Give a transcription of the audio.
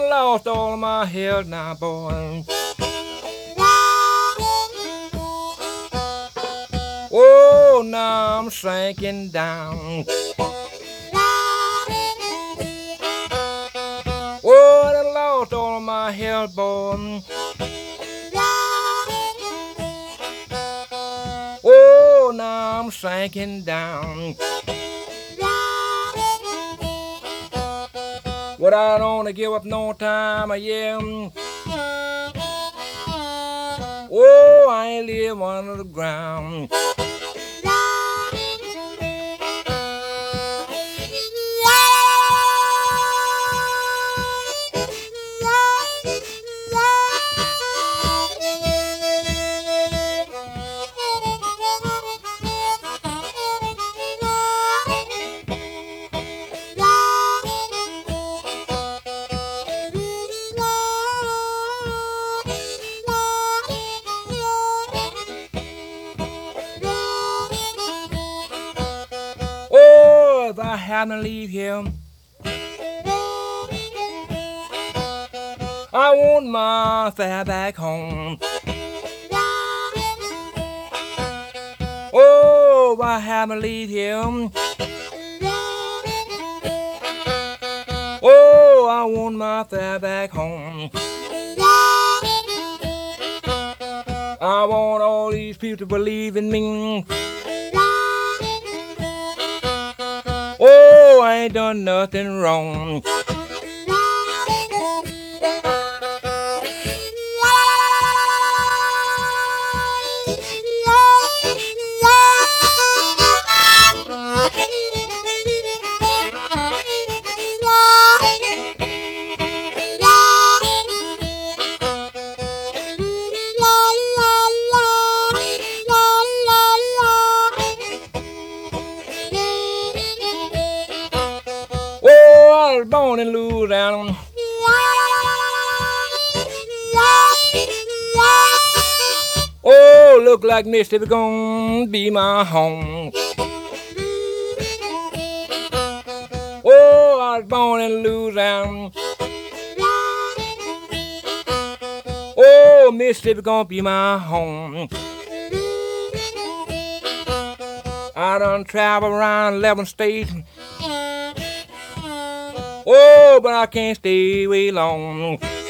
lost all of my health now, boy. Oh, now I'm sinking down. Oh, I done lost all of my health, boy. Oh, now I'm sinking down. But I don't wanna give up no time, yeah. Oh, I ain't live under the ground. Oh, if I happen to leave here, I want my fare back home. Oh, if I happen to leave here, oh, I want my fare back home. I want all these people to believe in me. Oh, I ain't done nothing wrong. Oh, I was born in Louisiana. Oh, look like Mississippi gonna be my home. Oh, I was born in Louisiana. Oh, Mississippi gonna be my home. I done travel around 11 states. Oh, but I can't stay way long.